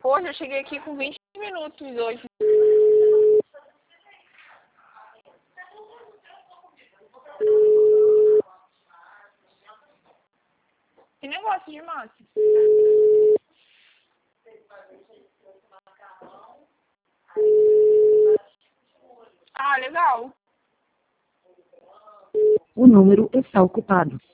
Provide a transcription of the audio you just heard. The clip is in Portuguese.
Poxa, eu cheguei aqui com 20 minutos hoje. Que negócio de massa? Ah, legal. O número está ocupado.